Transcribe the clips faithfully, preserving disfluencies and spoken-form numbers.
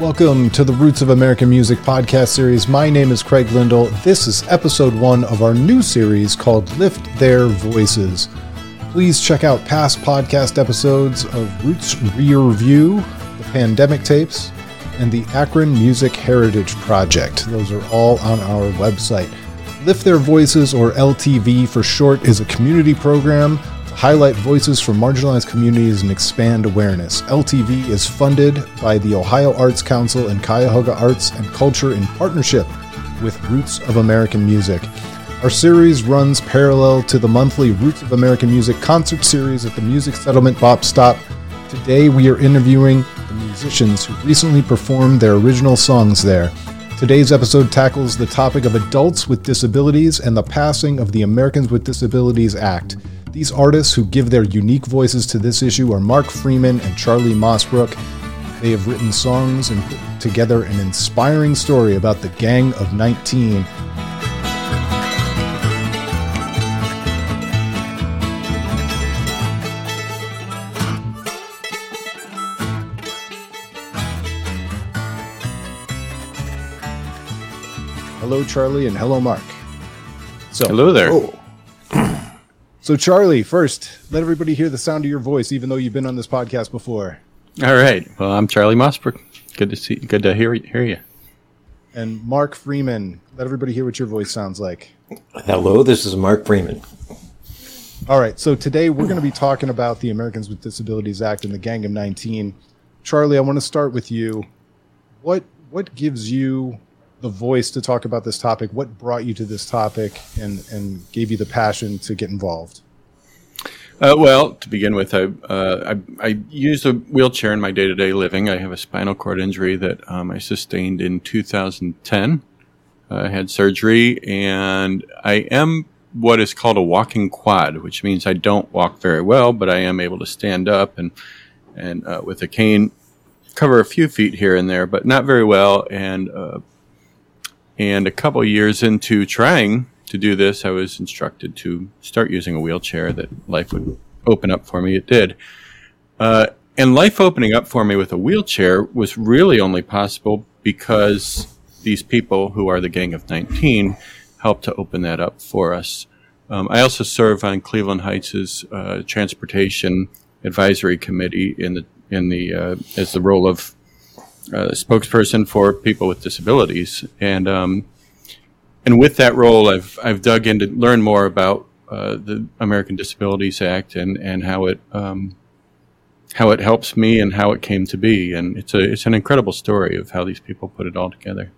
Welcome to the Roots of American Music podcast series. My name is Craig Lindell. This is episode one of our new series called Lift Their Voices. Please check out past podcast episodes of Roots Rear View, the Pandemic Tapes, and the Akron Music Heritage Project. Those are all on our website. Lift Their Voices, or L T V for short, is a community program to highlight voices from marginalized communities and expand awareness. L T V is funded by the Ohio Arts Council and Cuyahoga Arts and Culture in partnership with Roots of American Music. Our series runs parallel to the monthly Roots of American Music concert series at the Music Settlement Bop Stop. Today we are interviewing the musicians who recently performed their original songs there. Today's episode tackles the topic of adults with disabilities and the passing of the Americans with Disabilities Act. These artists who give their unique voices to this issue are Mark Freeman and Charlie Mossbrook. They have written songs and put together an inspiring story about the Gang of nineteen. Hello, Charlie, and hello, Mark. So, hello there. Oh. So, Charlie, first, let everybody hear the sound of your voice, even though you've been on this podcast before. All right. Well, I'm Charlie Mossbrook. Good to see. Good to hear hear you. And Mark Freeman, let everybody hear what your voice sounds like. Hello, this is Mark Freeman. All right. So today we're going to be talking about the Americans with Disabilities Act and the Gang of nineteen. Charlie, I want to start with you. What what gives you the voice to talk about this topic? What brought you to this topic and, and gave you the passion to get involved? Uh, well, to begin with, I, uh, I I use a wheelchair in my day-to-day living. I have a spinal cord injury that um, I sustained in two thousand ten. Uh, I had surgery, and I am what is called a walking quad, which means I don't walk very well, but I am able to stand up and and uh, with a cane cover a few feet here and there, but not very well. And uh, And a couple of years into trying to do this, I was instructed to start using a wheelchair, that life would open up for me. It did. Uh, and life opening up for me with a wheelchair was really only possible because these people, who are the Gang of nineteen, helped to open that up for us. Um, I also serve on Cleveland Heights' uh, Transportation Advisory Committee in the in the uh, as the role of Uh, spokesperson for people with disabilities, and um, and with that role, I've I've dug in to learn more about uh, the American Disabilities Act and and how it um, how it helps me and how it came to be, and it's a it's an incredible story of how these people put it all together.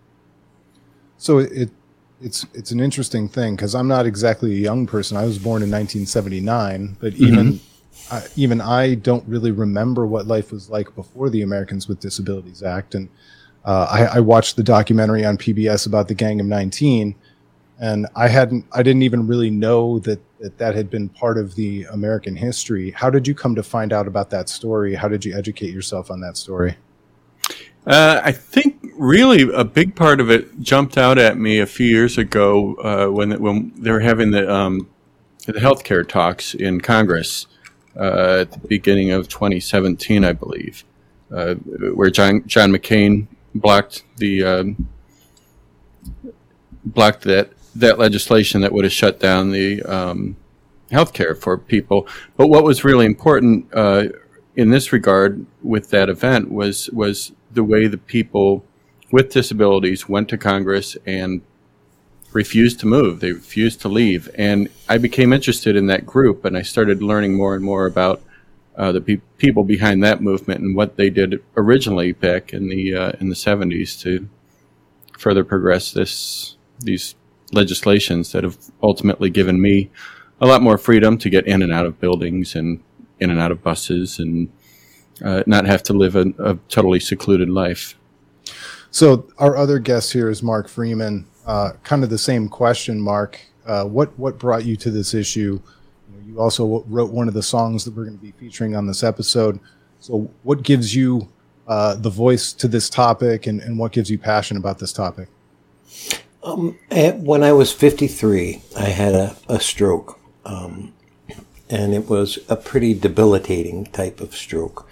So it it's it's an interesting thing, because I'm not exactly a young person. I was born in nineteen seventy-nine, but even mm-hmm. I, even I don't really remember what life was like before the Americans with Disabilities Act. And uh, I, I watched the documentary on P B S about the Gang of nineteen, and I hadn't, I didn't even really know that, that that had been part of the American history. How did you come to find out about that story? How did you educate yourself on that story? Uh, I think really a big part of it jumped out at me a few years ago uh, when when they were having the um, the healthcare talks in Congress. Uh, at the beginning of twenty seventeen, I believe, uh, where John John McCain blocked the um, blocked that that legislation that would have shut down the um, health care for people. But what was really important uh, in this regard with that event was was the way the people with disabilities went to Congress and refused to move. They refused to leave. And I became interested in that group, and I started learning more and more about uh, the pe- people behind that movement and what they did originally back in the uh, in the seventies to further progress this these legislations that have ultimately given me a lot more freedom to get in and out of buildings and in and out of buses and uh, not have to live a, a totally secluded life. So our other guest here is Mark Freeman. Uh, kind of the same question, Mark. Uh, what what brought you to this issue? You know, you also wrote one of the songs that we're going to be featuring on this episode. So what gives you uh, the voice to this topic, and, and what gives you passion about this topic? Um, when I was fifty-three, I had a, a stroke, um, and it was a pretty debilitating type of stroke.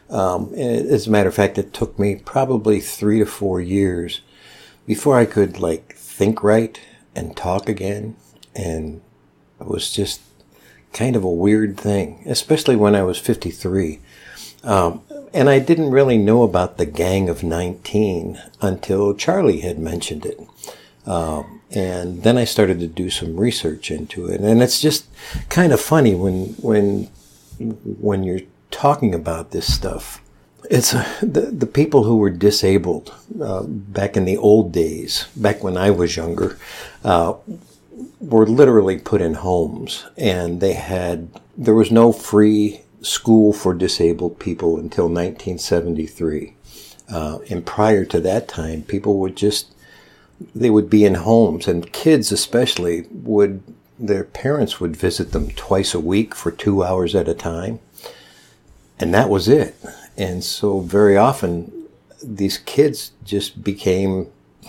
Um, and as a matter of fact, it took me probably three to four years before I could like think right and talk again. And it was just kind of a weird thing, especially when I was fifty-three. Um, and I didn't really know about the Gang of nineteen until Charlie had mentioned it. Um, and then I started to do some research into it. And it's just kind of funny when, when, when you're talking about this stuff. It's uh, the, the people who were disabled uh, back in the old days, back when I was younger, uh, were literally put in homes, and they had, there was no free school for disabled people until nineteen seventy-three. Uh, and prior to that time, people would just, they would be in homes, and kids especially would, their parents would visit them twice a week for two hours at a time. And that was it. And so very often these kids just became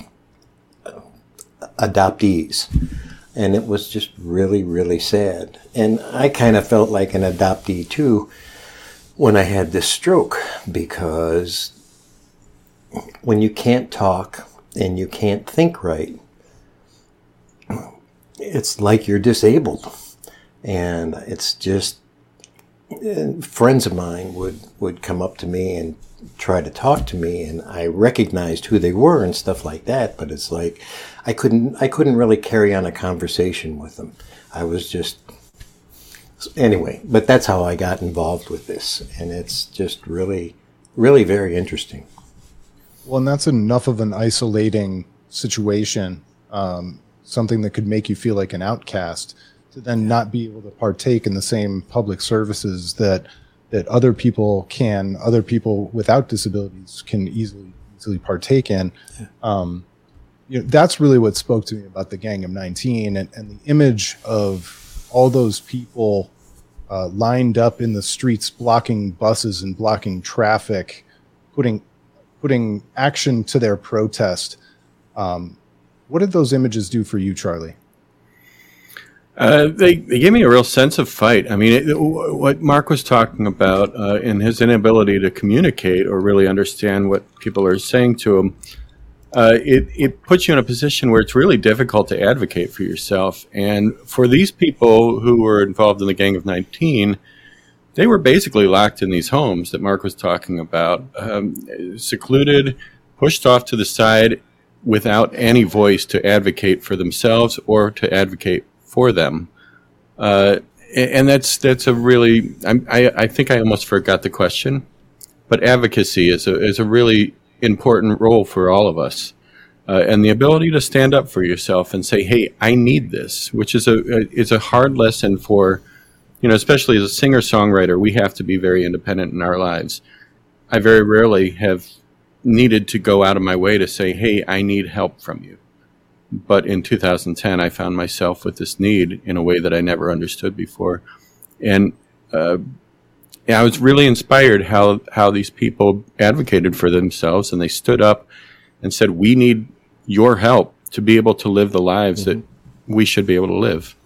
adoptees. And it was just really, really sad. And I kind of felt like an adoptee too when I had this stroke, because when you can't talk and you can't think right, it's like you're disabled. And it's just, friends of mine would, would come up to me and try to talk to me, and I recognized who they were and stuff like that, but it's like I couldn't I couldn't really carry on a conversation with them. I was just anyway, but that's how I got involved with this, and it's just really really very interesting. Well, and that's enough of an isolating situation, um, something that could make you feel like an outcast, to then not be able to partake in the same public services that that other people can, other people without disabilities can easily easily partake in. Yeah. Um, you know, that's really what spoke to me about the Gang of nineteen, and, and the image of all those people uh, lined up in the streets, blocking buses and blocking traffic, putting putting action to their protest. Um, what did those images do for you, Charlie? Uh, they, they gave me a real sense of fight. I mean, it, what Mark was talking about uh, in his inability to communicate or really understand what people are saying to him, uh, it, it puts you in a position where it's really difficult to advocate for yourself. And for these people who were involved in the Gang of nineteen, they were basically locked in these homes that Mark was talking about, um, secluded, pushed off to the side without any voice to advocate for themselves or to advocate for them, uh, and that's that's a really I'm, I I think I almost forgot the question, but advocacy is a is a really important role for all of us, uh, and the ability to stand up for yourself and say, "Hey, I need this," which is a is a hard lesson for, you know, especially as a singer songwriter. We have to be very independent in our lives. I very rarely have needed to go out of my way to say, "Hey, I need help from you." But in two thousand ten, I found myself with this need in a way that I never understood before. And uh, I was really inspired how, how these people advocated for themselves, and they stood up and said, we need your help to be able to live the lives mm-hmm. that we should be able to live.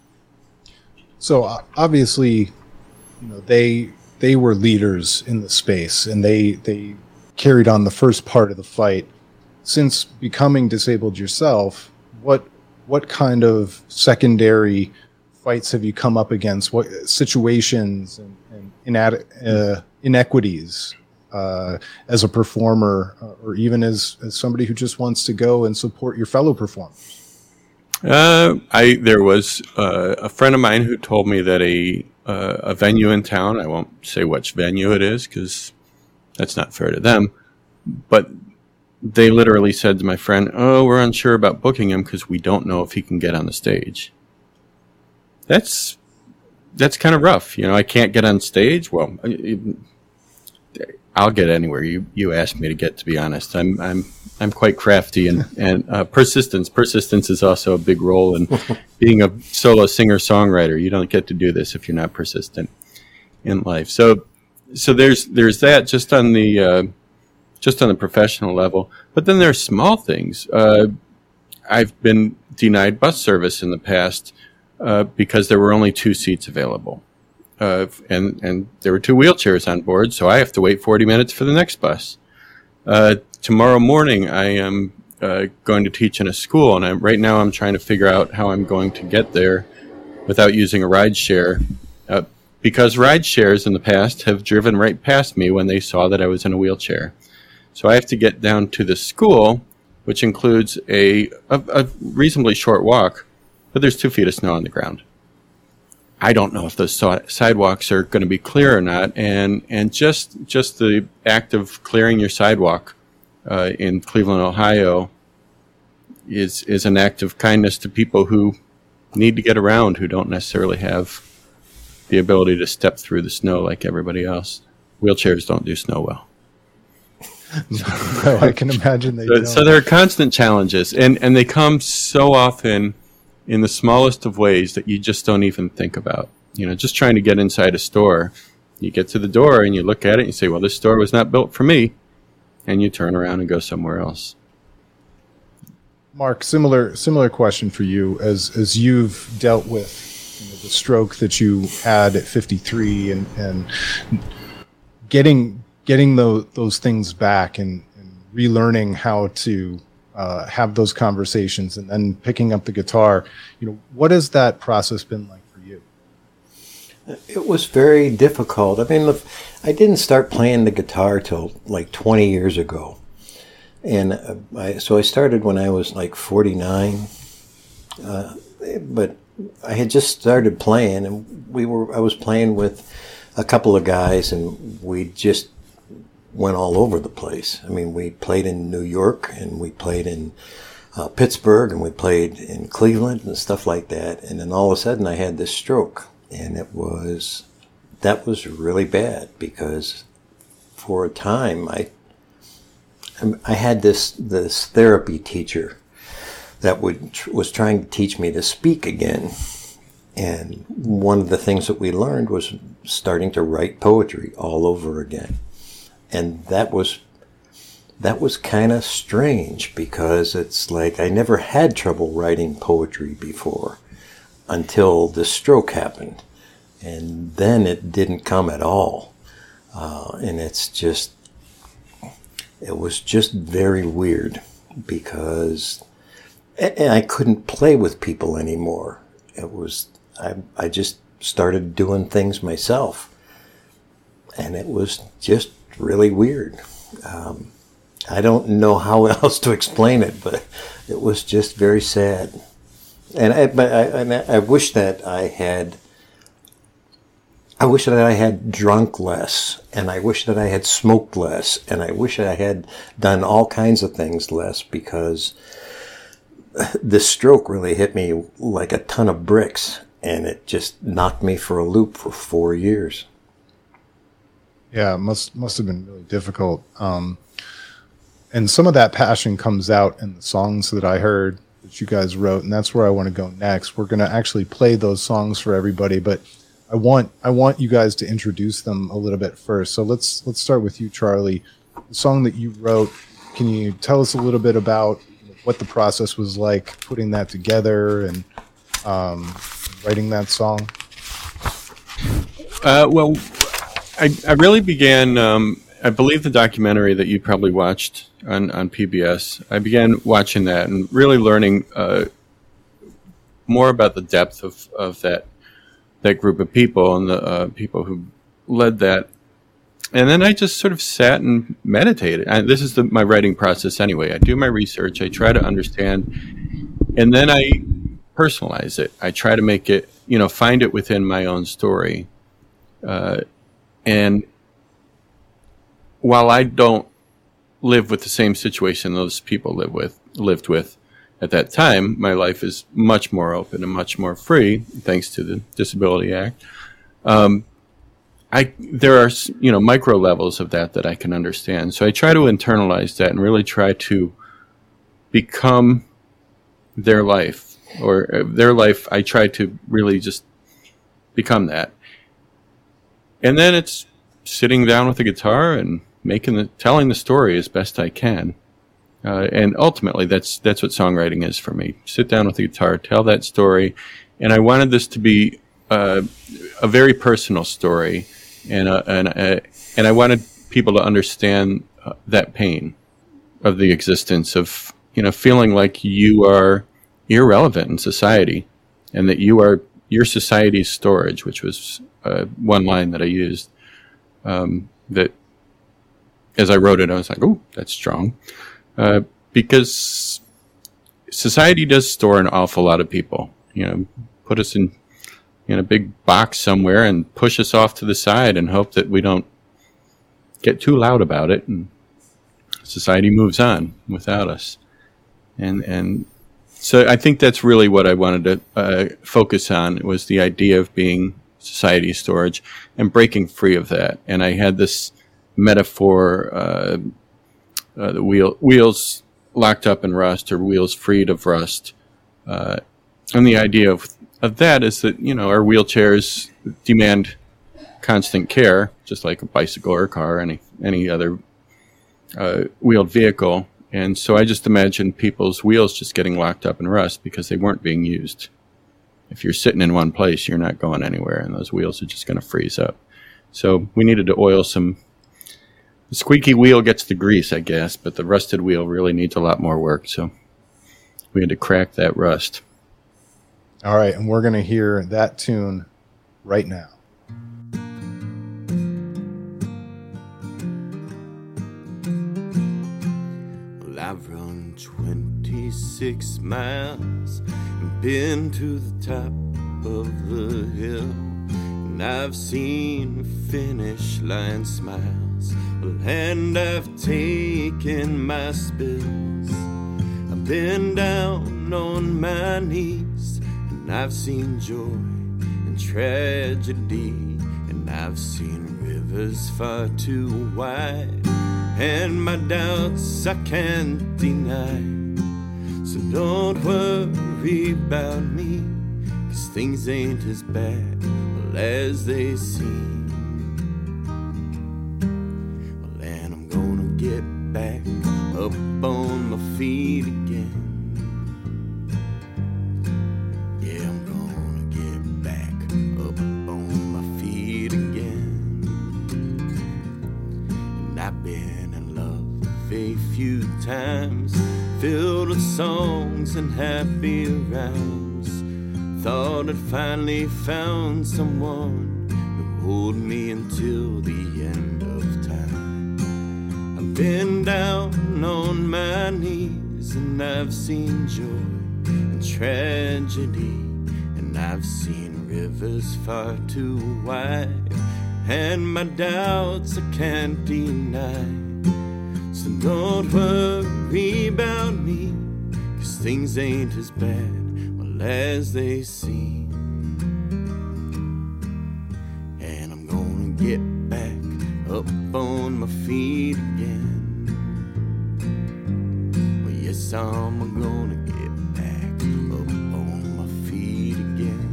So uh, obviously, you know, they they were leaders in the space, and they they carried on the first part of the fight. Since becoming disabled yourself, What what kind of secondary fights have you come up against? What situations and, and inad, uh, inequities uh, as a performer, uh, or even as, as somebody who just wants to go and support your fellow performers? Uh, I there was uh, a friend of mine who told me that a uh, a venue in town, I won't say which venue it is because that's not fair to them, but they literally said to my friend, oh, we're unsure about booking him because we don't know if he can get on the stage. That's that's kind of rough. You know, I can't get on stage. Well, I'll get anywhere you, you ask me to get, to be honest. I'm I'm I'm quite crafty, and, and uh, persistence. Persistence is also a big role in being a solo singer-songwriter. You don't get to do this if you're not persistent in life. So so there's there's that just on the uh, just on the professional level. But then there are small things. Uh, I've been denied bus service in the past uh, because there were only two seats available. uh, and and there were two wheelchairs on board, so I have to wait forty minutes for the next bus. Uh, tomorrow morning, I am uh, going to teach in a school, and I'm, right now I'm trying to figure out how I'm going to get there without using a ride share, uh, because ride shares in the past have driven right past me when they saw that I was in a wheelchair. So I have to get down to the school, which includes a, a, a reasonably short walk, but there's two feet of snow on the ground. I don't know if those so- sidewalks are going to be clear or not, and and just just the act of clearing your sidewalk uh, in Cleveland, Ohio, is is an act of kindness to people who need to get around, who don't necessarily have the ability to step through the snow like everybody else. Wheelchairs don't do snow well. No, I can imagine they so, don't. So there are constant challenges, and, and they come so often in the smallest of ways that you just don't even think about. You know, just trying to get inside a store, you get to the door and you look at it and you say, well, this store was not built for me, and you turn around and go somewhere else. Mark, similar similar question for you as as you've dealt with, you know, the stroke that you had at fifty-three and and getting getting those those things back and, and relearning how to uh, have those conversations and then picking up the guitar. You know, what has that process been like for you? It was very difficult. I mean, look, I didn't start playing the guitar till like twenty years ago. And uh, I, so I started when I was like forty-nine, uh, but I had just started playing, and we were. I was playing with a couple of guys, and we just went all over the place. I mean, we played in New York, and we played in uh, Pittsburgh, and we played in Cleveland, and stuff like that. And then all of a sudden, I had this stroke, and it was that was really bad because for a time I. I had this this therapy teacher that would was trying to teach me to speak again, and one of the things that we learned was starting to write poetry all over again, and that was that was kind of strange because it's like I never had trouble writing poetry before until the stroke happened, and then it didn't come at all, uh, and it's just. It was just very weird because and I couldn't play with people anymore. It was, I, I just started doing things myself, and it was just really weird. Um, I don't know how else to explain it, but it was just very sad. And I, but I, and I wish that I had I wish that I had drunk less, and I wish that I had smoked less, and I wish that I had done all kinds of things less, because this stroke really hit me like a ton of bricks, and it just knocked me for a loop for four years. Yeah, it must must have been really difficult. Um, and some of that passion comes out in the songs that I heard that you guys wrote, and that's where I want to go next. We're going to actually play those songs for everybody, but I want I want you guys to introduce them a little bit first. So let's let's start with you, Charlie. The song that you wrote, can you tell us a little bit about what the process was like putting that together and um, writing that song? Uh, well, I, I really began, um, I believe the documentary that you probably watched on, on P B S, I began watching that and really learning uh, more about the depth of, of that that group of people and the uh, people who led that. And then I just sort of sat and meditated. I, this is the, my writing process anyway. I do my research. I try to understand, and then I personalize it. I try to make it, you know, find it within my own story. Uh, and while I don't live with the same situation those people live with, lived with, at that time, my life is much more open and much more free, thanks to the Disability Act. Um, I there are, you know, micro levels of that that I can understand. So I try to internalize that and really try to become their life, or their life. I try to really just become that. And then it's sitting down with the guitar and making the telling the story as best I can. Uh, and ultimately, that's that's what songwriting is for me. Sit down with the guitar, tell that story. And I wanted this to be uh, a very personal story, and uh, and uh, and I wanted people to understand uh, that pain of the existence of, you know, feeling like you are irrelevant in society, and that you are your society's storage, which was uh, one line that I used. Um, that, as I wrote it, I was like, "Oh, that's strong," uh, because society does store an awful lot of people. You know, put us in in a big box somewhere and push us off to the side and hope that we don't get too loud about it, and society moves on without us. And and so I think that's really what I wanted to uh, focus on, was the idea of being society storage and breaking free of that. And I had this metaphor, uh, uh, the wheel, wheels locked up in rust, or wheels freed of rust. Uh, and the idea of, of that is that, you know, our wheelchairs demand constant care, just like a bicycle or a car, or any, any other uh, wheeled vehicle. And so I just imagined people's wheels just getting locked up in rust because they weren't being used. If you're sitting in one place, you're not going anywhere, and those wheels are just going to freeze up. So we needed to oil some. The squeaky wheel gets the grease, I guess, but the rusted wheel really needs a lot more work. So we had to crack that rust. All right, and we're going to hear that tune right now. Well, I've run twenty-six miles and been to the top of the hill, and I've seen finish line smiles, well, and I've taken my spills. I've been down on my knees, and I've seen joy and tragedy, and I've seen rivers far too wide, and my doubts I can't deny. So don't worry about me, 'cause things ain't as bad, well, as they seem. Well, and I'm gonna get back up on my feet again. Yeah, I'm gonna get back up on my feet again. And I've been in love a few times, filled with songs and happy rounds. Thought I'd finally found someone who hold me until the end of time. I've been down on my knees, and I've seen joy and tragedy, and I've seen rivers far too wide, and my doubts I can't deny. So don't worry about me, 'cause things ain't as bad, well, as they seem. And I'm gonna get back up on my feet again. Well, yes, I'm gonna get back up on my feet again.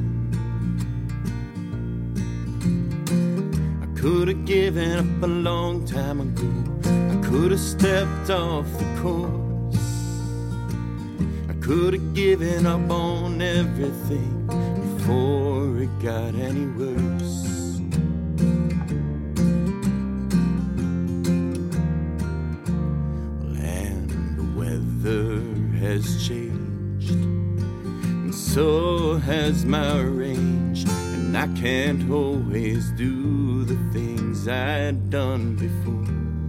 I could have given up a long time ago. Could have stepped off the course. I could have given up on everything before it got any worse. Well, and the weather has changed, and so has my range, and I can't always do the things I'd done before.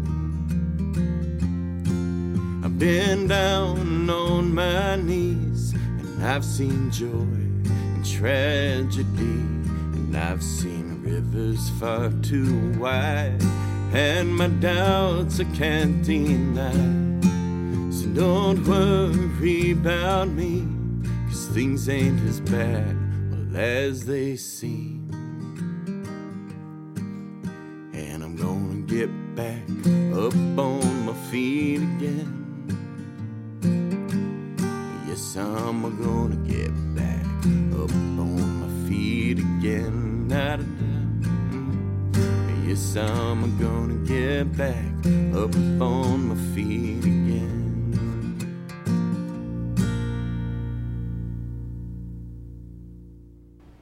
Been down on my knees, and I've seen joy and tragedy, and I've seen rivers far too wide, and my doubts I can't deny. So don't worry about me, 'cause things ain't as bad, well, as they seem. And I'm gonna get back up on my feet again. I'm gonna get back up on my feet again. Yes, I'm gonna get back up on my feet again.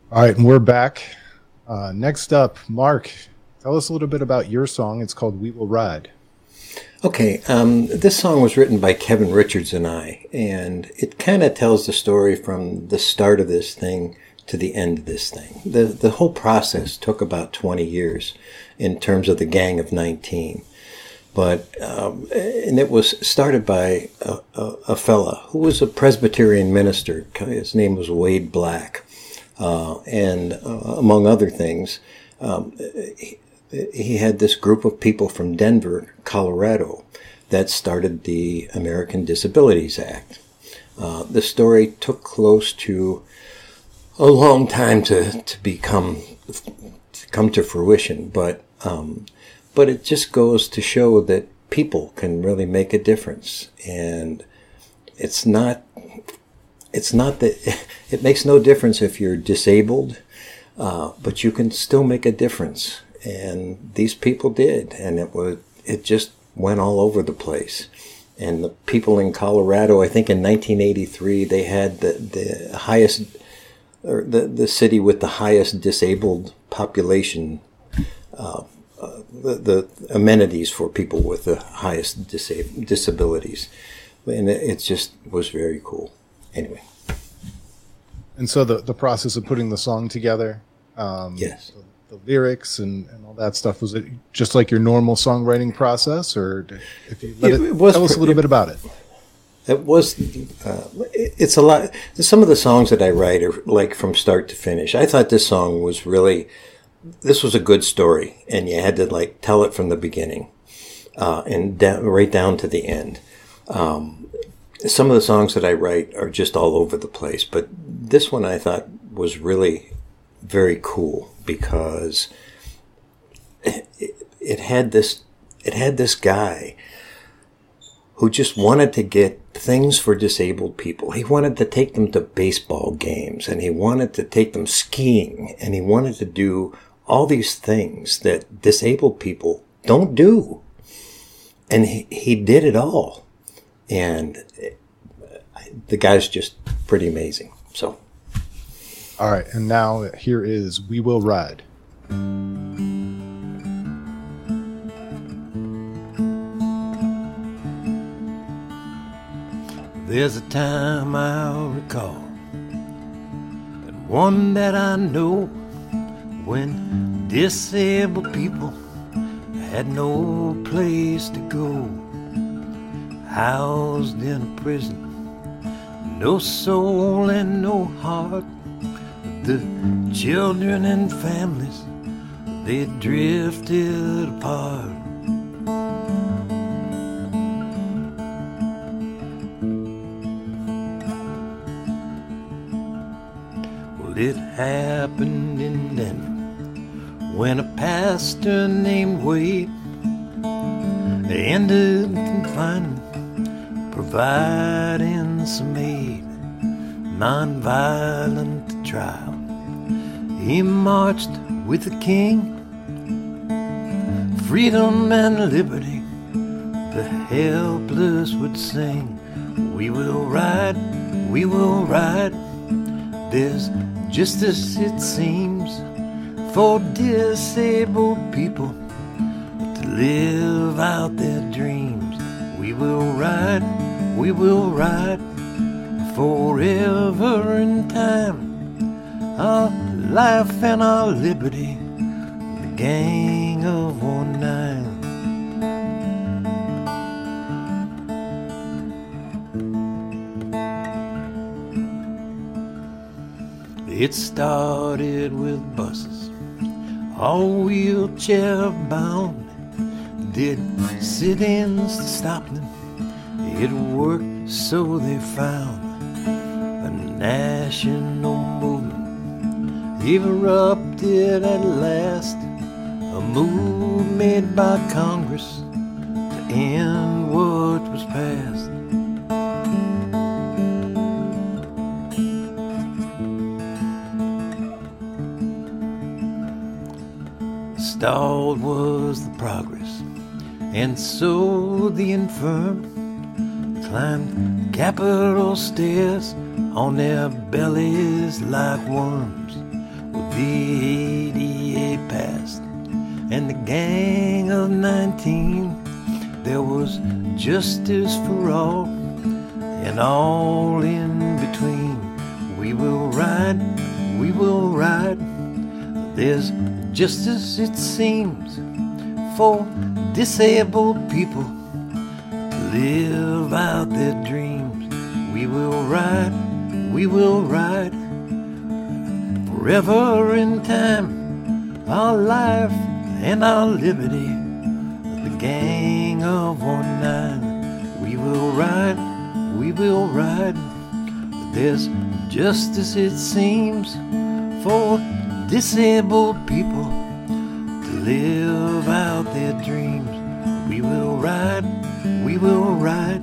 All right, and we're back. Uh, next up, Mark, tell us a little bit about your song. It's called We Will Ride. Okay, um, this song was written by Kevin Richards and I, and it kind of tells the story from the start of this thing to the end of this thing. The the whole process took about twenty years in terms of the Gang of nineteen. But, um, and it was started by a, a, a fella who was a Presbyterian minister. His name was Wade Black. Uh, and uh, among other things, um, he, he had this group of people from Denver, Colorado, that started the American Disabilities Act. Uh, the story took close to a long time to, to become, to come to fruition, but, um, but it just goes to show that people can really make a difference. And it's not, it's not that, it makes no difference if you're disabled, uh, but you can still make a difference. And these people did, and it was, it just went all over the place. And the people in Colorado, I think in nineteen eighty-three, they had the, the highest, or the, the city with the highest disabled population, uh, uh, the, the amenities for people with the highest disab- disabilities. And it, it just was very cool. Anyway. And so the, the process of putting the song together, um, yes. the, the lyrics and, and all that stuff, was it just like your normal songwriting process, or did, if you let it, it, it was, tell us a little it, bit about it? It was, uh, it's a lot. Some of the songs that I write are like from start to finish. I thought this song was really, this was a good story, and you had to like tell it from the beginning, uh, and da- right down to the end. Um, some of the songs that I write are just all over the place, but this one I thought was really very cool because it, it, it had this, it had this guy who just wanted to get things for disabled people. He wanted to take them to baseball games, and he wanted to take them skiing, and he wanted to do all these things that disabled people don't do. And he, he did it all. And it, the guy's just pretty amazing. So. All right. And now here is We Will Ride. There's a time I'll recall, and one that I know, when disabled people had no place to go, housed in a prison, no soul and no heart. The children and families, they drifted apart. It happened in Denver when a pastor named Wade ended confinement, providing some aid, nonviolent trial. He marched with the king, freedom and liberty. The helpless would sing, we will ride, we will ride. There's justice, it seems, for disabled people to live out their dreams. We will ride, we will ride forever in time. Our life and our liberty, the gang of one nine. It started with buses, all wheelchair bound. Did sit-ins to stop them, it worked so they found. A national movement erupted at last, a move made by Congress to end what was passed. Stalled was the progress, and so the infirm climbed Capitol stairs on their bellies like worms. Well, the eighty-eight passed, and the gang of nineteen. There was justice for all, and all in between. We will ride, we will ride. There's justice, it seems, for disabled people to live out their dreams. We will ride, we will ride, forever in time, our life and our liberty. The gang of one nine. We will ride, we will ride. There's justice, it seems, for disabled people to live out their dreams. We will ride, we will ride,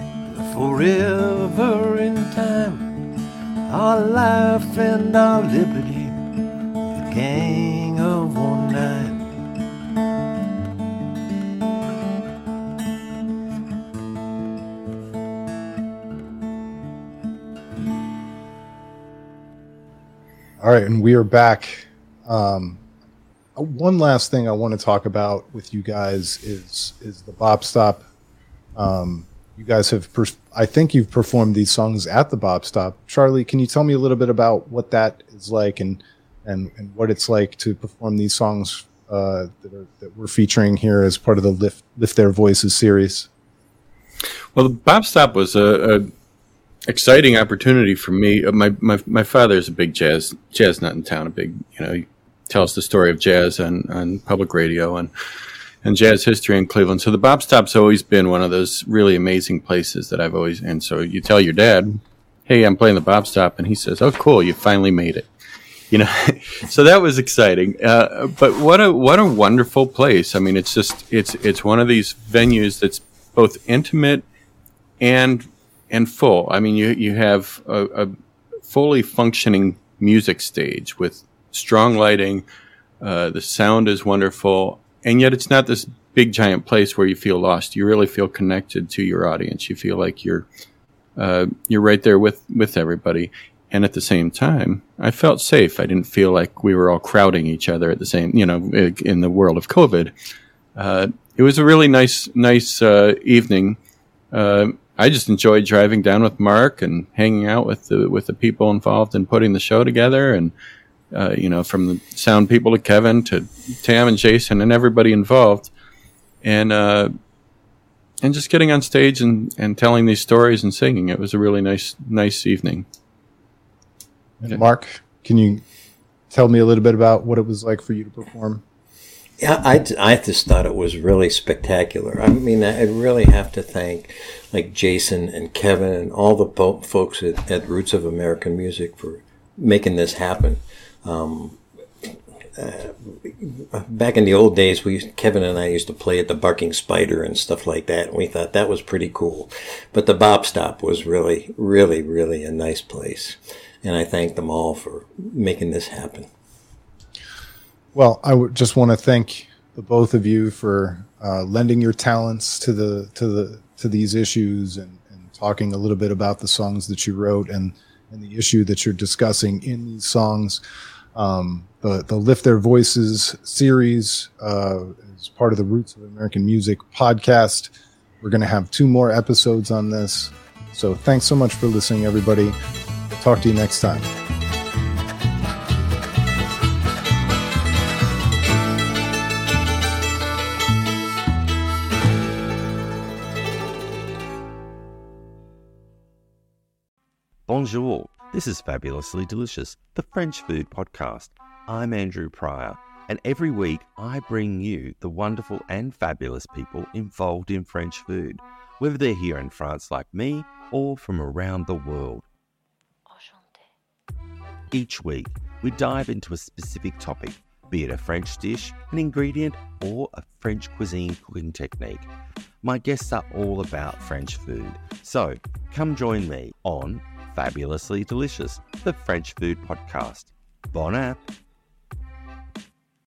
forever in time, our life and our liberty. The gang of one nine. All right, and we are back. Um, one last thing I want to talk about with you guys is is the Bop Stop. Um, you guys have, per- I think you've performed these songs at the Bop Stop. Charlie, can you tell me a little bit about what that is like and and, and what it's like to perform these songs uh, that, are, that we're featuring here as part of the Lift Lift Their Voices series? Well, the Bop Stop was a, a exciting opportunity for me. My my my father is a big jazz jazz nut in town. A big, you know, he tells the story of jazz on, on public radio and and jazz history in Cleveland. So the Bop Stop's always been one of those really amazing places that I've always. And so you tell your dad, "Hey, I'm playing the Bop Stop," and he says, "Oh, cool, you finally made it." You know, so that was exciting. Uh, but what a what a wonderful place. I mean, it's just it's it's one of these venues that's both intimate and and full. I mean, you you have a, a fully functioning music stage with strong lighting. Uh, the sound is wonderful, and yet it's not this big giant place where you feel lost. You really feel connected to your audience. You feel like you're uh, you're right there with with everybody. And at the same time, I felt safe. I didn't feel like we were all crowding each other at the same, you know, in the world of COVID. Uh, it was a really nice, nice uh, evening. Uh, I just enjoyed driving down with Mark and hanging out with the with the people involved in putting the show together, and uh, you know, from the sound people to Kevin to Tam and Jason and everybody involved, and uh, and just getting on stage and, and telling these stories and singing. It was a really nice, nice evening. And Mark, can you tell me a little bit about what it was like for you to perform? Yeah, I, I just thought it was really spectacular. I mean, I really have to thank like Jason and Kevin and all the po- folks at, at Roots of American Music for making this happen. Um, uh, back in the old days, we Kevin and I used to play at the Barking Spider and stuff like that, and we thought that was pretty cool. But the Bop Stop was really, really, really a nice place. And I thank them all for making this happen. Well, I would just want to thank the both of you for uh, lending your talents to the to the to these issues and, and talking a little bit about the songs that you wrote and, and the issue that you're discussing in these songs. Um, the the Lift Their Voices series uh, is part of the Roots of American Music podcast. We're going to have two more episodes on this. So thanks so much for listening, everybody. Talk to you next time. Bonjour, this is Fabulously Delicious, the French food podcast. I'm Andrew Pryor, and every week I bring you the wonderful and fabulous people involved in French food, whether they're here in France like me or from around the world. Each week, we dive into a specific topic, be it a French dish, an ingredient, or a French cuisine cooking technique. My guests are all about French food, so come join me on Fabulously Delicious, the French food podcast. Bon app!